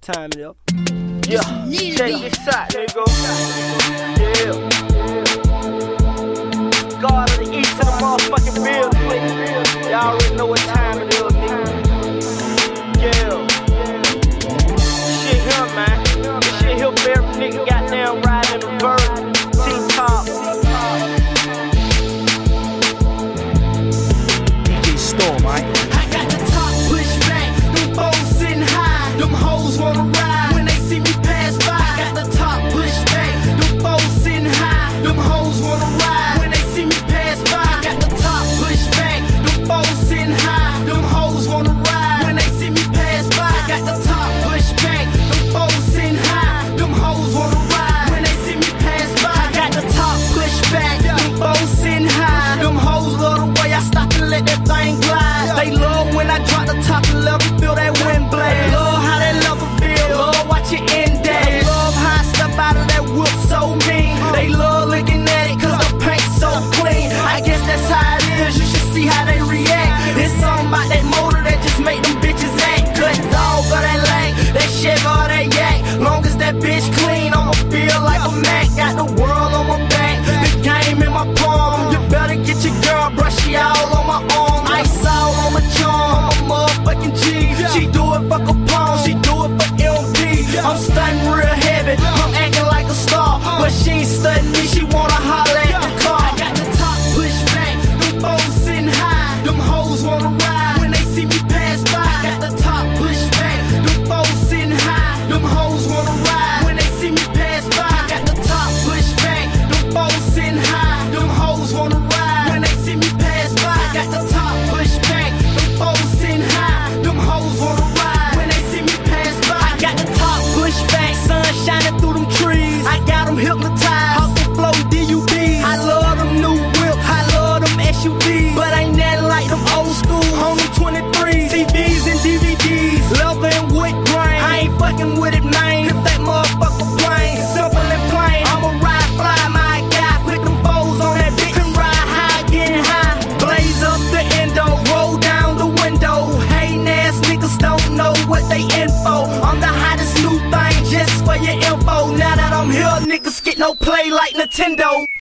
time it up. Yeah, check this out, nigga. Yeah. God of the East in the motherfucking building, nigga. Y'all already know what time it is, nigga. Yeah. Shit here, man. This shit here for every nigga goddamn riding in the bird. T-top. DJ Storm, right? I got the top pushed back, them foes sitting high, them hoes wanna ride when they see me pass by. I got the top pushed back, them foes sitting high, them hoes wanna ride when they see me pass by. I got the top pushed back, them foes sitting high, them hoes wanna ride when they see me pass by. I got the top pushed back, them foes sitting high, them hoes wanna ride when they see me pass by. I got the top pushed back, them foes sitting high, them hoes love the way I stop and let that thing glide. They love when I drop the top and level, feel that wind blade. Love how that level feel, love watch it end day. Love how I step out of that whip so mean. They love looking at it cause the paint's so clean. I guess that's how it is, you should see how they react. It's something about that motor that just make them bitches act. Good dog or that lag, that shit or that yak. Long as that bitch clean, I'ma feel like a Mac. Got the world on my back, the game in my palm. You better get your girl, brush she all on my arm. Ice all on my charm, I'm a motherfucking G. She do it for Capone, she do it for LP. I'm stunting real heavy, I'm acting like a star. But she ain't stunting me, she wanna holler at the car. I got the top pushed back, them foes sitting high, them hoes wanna ride when they see me pass by. I got the top pushed back, them foes sitting high, them hoes wanna ride when they see me pass by. I got the top pushed back, them foes sitting high, them hoes wanna ride when they see me pass by. I got the top pushed back, them foes sitting high, them hoes wanna ride when they see me pass by. I got the top pushed back, sun shining through them trees. I got them hypnotized, hustle flow DUBs. I love them new whips, I love them SUVs, but ain't nothing like them old school on them 23s, TVs and DVDs, leather and wood grain. I ain't fucking with it, man. If that motherfucker plain, simple and plain. I'ma ride fly, my guy. Put them foes on that bitch and ride high, getting high. Blaze up the endo, roll down the window. Hating ass niggas don't know what they info. I'm the hottest new thing, just for your info. Now that I'm here, niggas get no play like Nintendo.